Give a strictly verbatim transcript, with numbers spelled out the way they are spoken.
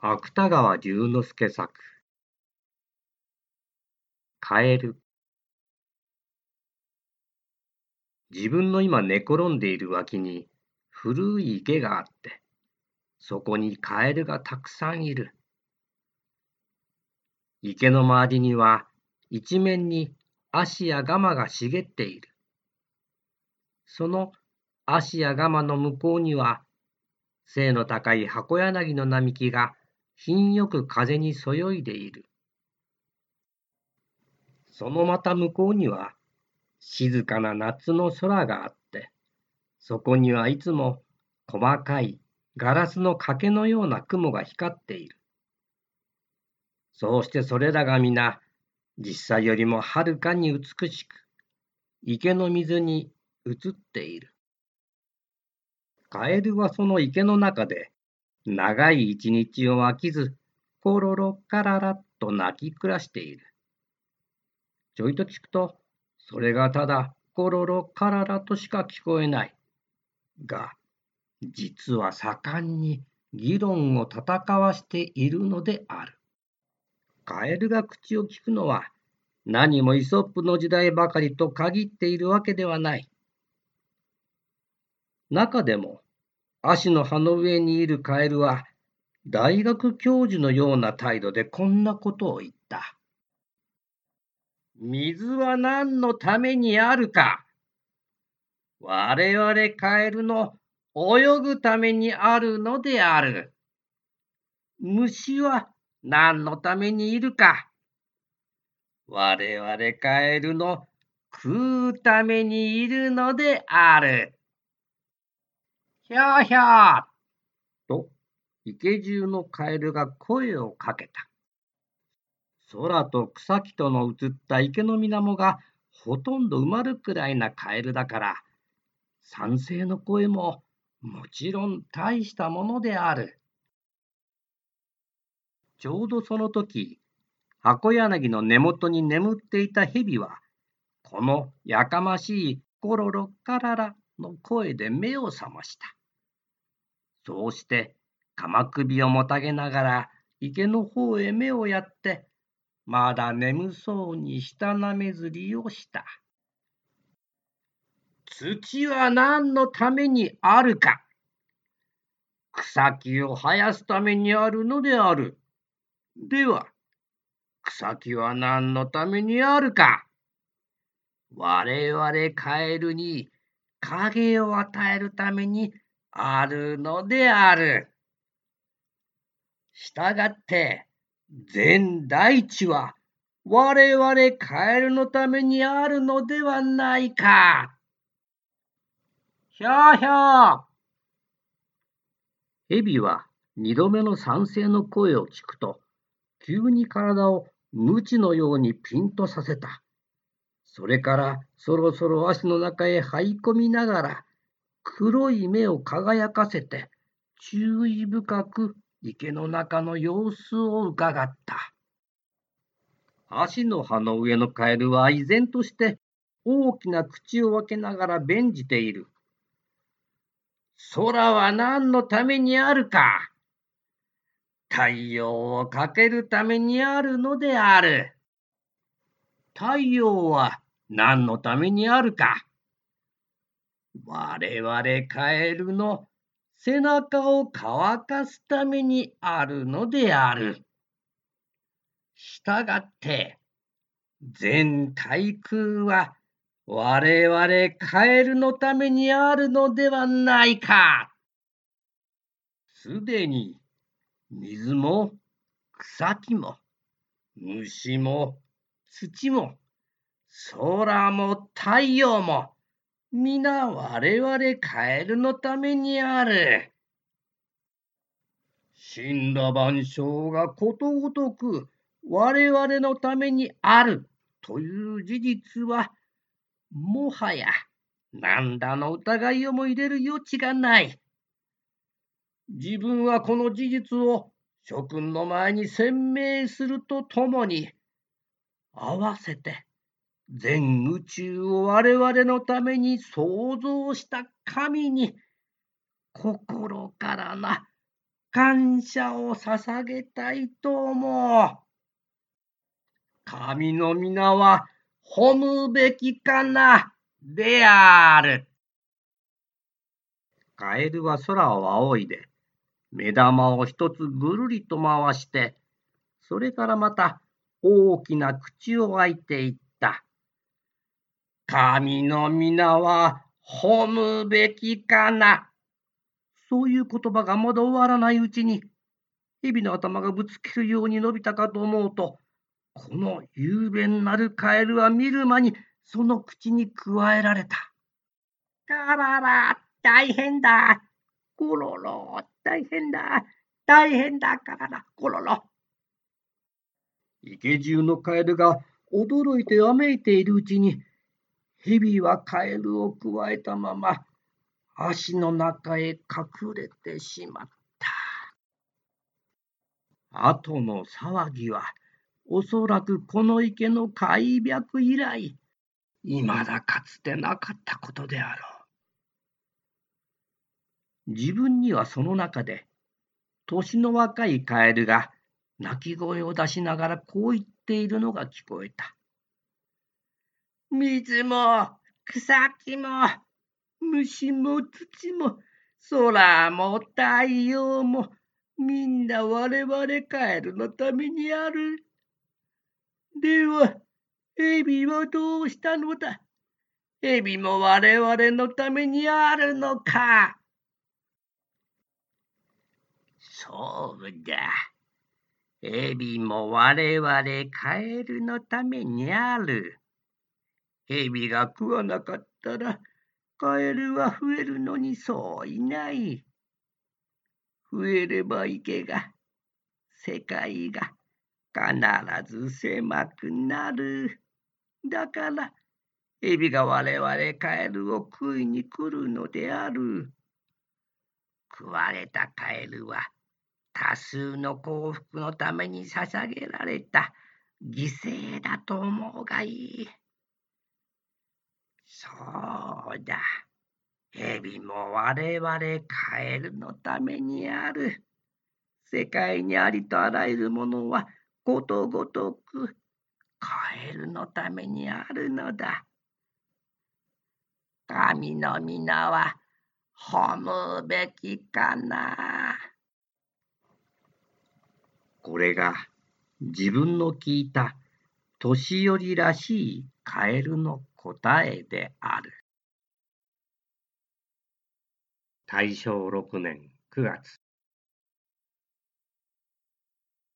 芥川龍之介作カエル。自分の今寝転んでいる脇に古い池があって、そこにカエルがたくさんいる。池の周りには一面にアシやガマが茂っている。そのアシやガマの向こうには背の高い箱柳の並木が品よく風にそよいでいる。そのまた向こうには静かな夏の空があって、そこにはいつも細かいガラスの欠けのような雲が光っている。そうしてそれらが皆、実際よりもはるかに美しく、池の水に映っている。カエルはその池の中で、長い一日を飽きず、コロロカララと鳴き暮らしている。ちょいと聞くと、それがただコロロカララとしか聞こえない。が、実は盛んに議論を戦わしているのである。カエルが口を聞くのは、何もイソップの時代ばかりと限っているわけではない。中でも、足の葉の上にいるカエルは、大学教授のような態度でこんなことを言った。水は何のためにあるか。我々カエルの泳ぐためにあるのである。虫は何のためにいるか。我々カエルの食うためにいるのである。ひゃーひゃーと池中のカエルが声をかけた。空と草木との映った池の水面がほとんど埋まるくらいなカエルだから、賛成の声ももちろん大したものである。ちょうどその時、箱柳の根元に眠っていた蛇は、このやかましいコロロカララの声で目を覚ました。そうして、鎌首をもたげながら池の方へ目をやって、まだ眠そうに舌なめずりをした。土は何のためにあるか。草木を生やすためにあるのである。では、草木は何のためにあるか。我々カエルに影を与えるためにあるのである。したがって、全大地は我々カエルのためにあるのではないか。ひゃーひゃー。蛇は二度目の賛成の声を聞くと、急に体を鞭のようにピンとさせた。それからそろそろ足の中へ這い込みながら、黒い目を輝かせて、注意深く池の中の様子をうかがった。足の葉の上のカエルは依然として大きな口を開けながら弁じている。空は何のためにあるか。太陽をかけるためにあるのである。太陽は何のためにあるか。我々カエルの背中を乾かすためにあるのである。したがって、全体空は我々カエルのためにあるのではないか。すでに水も草木も虫も土も空も太陽も皆我々カエルのためにある。死んだ万象がことごとく我々のためにあるという事実は、もはや何らの疑いをも入れる余地がない。自分はこの事実を諸君の前に宣明するとともに、合わせて全宇宙を我々のために創造した神に心からな感謝を捧げたいと思う。神の皆は褒むべきかなである。カエルは空を仰いで、目玉を一つぐるりと回して、それからまた大きな口を開いていった。神の皆は褒むべきかな。そういう言葉がまだ終わらないうちに、蛇の頭がぶつけるように伸びたかと思うと、この雄弁なるカエルは見る間にその口にくわえられた。あらら、大変だ。コロロ、大変だ。大変だからな、コロロ。池中のカエルが驚いてわめいているうちに、蛇はカエルをくわえたまま、足の中へ隠れてしまった。後の騒ぎは、おそらくこの池の開闢以来、いまだかつてなかったことであろう。自分にはその中で、年の若いカエルが鳴き声を出しながらこう言っているのが聞こえた。水も草木も虫も土も空も太陽もみんな我々カエルのためにある。では、エビはどうしたのだ。エビも我々のためにあるのか。そうだ。エビも我々カエルのためにある。エビが食わなかったら、カエルは増えるのにそういない。増えれば池が、世界が必ず狭くなる。だから、エビが我々カエルを食いに来るのである。食われたカエルは、多数の幸福のために捧げられた犠牲だと思うがいい。そうだ。エビも我々カエルのためにある。世界にありとあらゆるものはことごとくカエルのためにあるのだ。神の皆は褒むべきかな。これが自分の聞いた年寄りらしいカエルの答えである。大正ろくねんくがつ